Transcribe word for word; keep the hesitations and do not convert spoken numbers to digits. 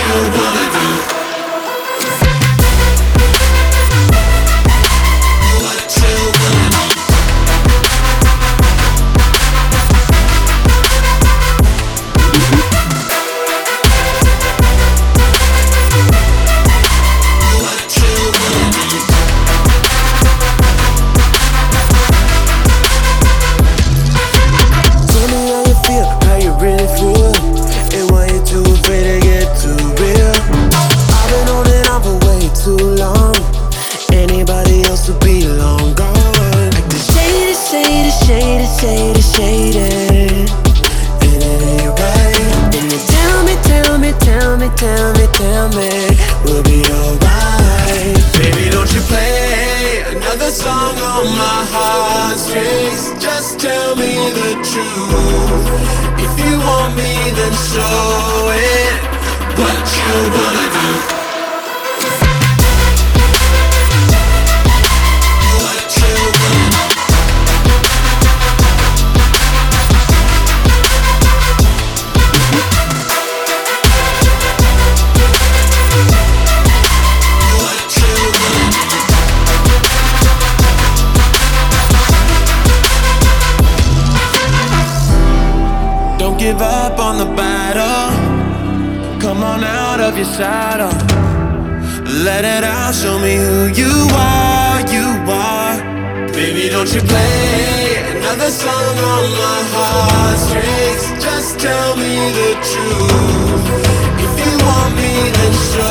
you wanna do? What you wanna do? What you wanna do? Tell me how you feel, how you really feel, and why you too afraid to get too real. I've been holding on for way too long. Anybody else would be long gone. Like the shady, shady, shady, shady, shady, and it ain't right. And you tell me, tell me, tell me, tell me, tell me, we'll be alright. Baby, don't you play another song on my heartstrings. Just tell me the truth. If you want me, then show it. What you wanna do? What you wanna do? What you wanna do? Don't give up on the battle. Come on out of your saddle. Let it out, show me who you are, you are. Baby, don't you play another song on my heartstrings. Just tell me the truth. If you want me, then show